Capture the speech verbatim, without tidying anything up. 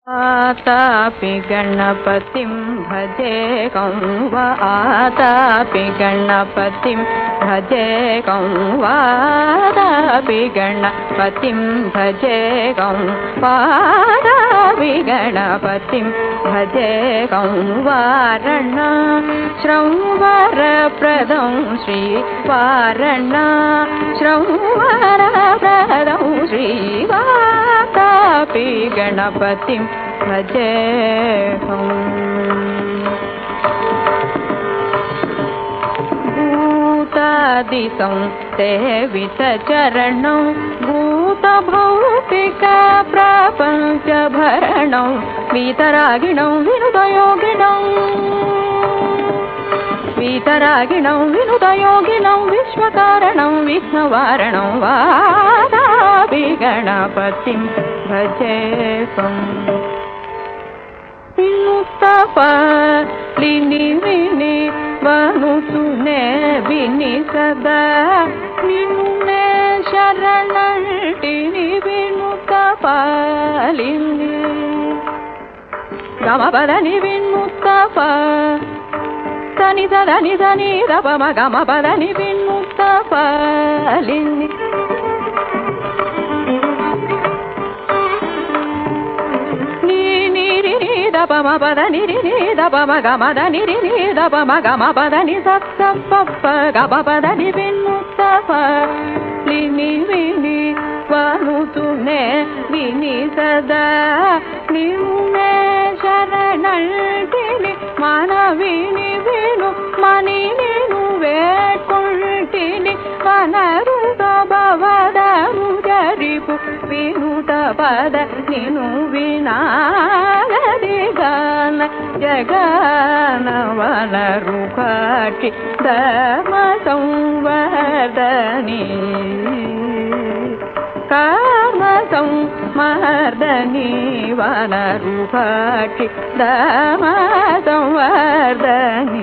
आतापि गणपतिं भजे कौवा आतापि गणपतिं भजे कौवा आतापि गणपतिं भजे कौवा आतापि गणपतिं भजे कौवारण श्रवरप्रदं श्रीवारण श्रवरप्रदं श्रीवातापि गणपतिं भजे भूतादिसं सेवितचरणं भूतभौतिका प्रपञ्चभरणं वीतरागिणं विनुतयोगिनं वीतरागिणं विनुतयोगिनं विश्वकारणं विघ्नवारणं वातापि गणपतिं भजे विनुतपालिनि विनि वनुसुने विनि सदा विनुने शरणटिनि विनुतपालिनि गमपदनि विनुतपा तनि सदनि धनि दपम गमपदनि विनुतपालिनि दपम पदनि रि दपम गमदनि रि दपम गमपदनि सप्प गमपदनि विनुतपालिनि विनि वनुतुने विनि सदा निन्ने शरणटिनि मनविनि विनु मनि निनु वेट्कुंटिनि वनरुत भवदरु जरिपु विनुत पद निनु विनागदि गान जगान वनरुकाटि धर्म संवर्धनि कर्म संवर्धनि वनरुकाटि धर्म संवर्धनि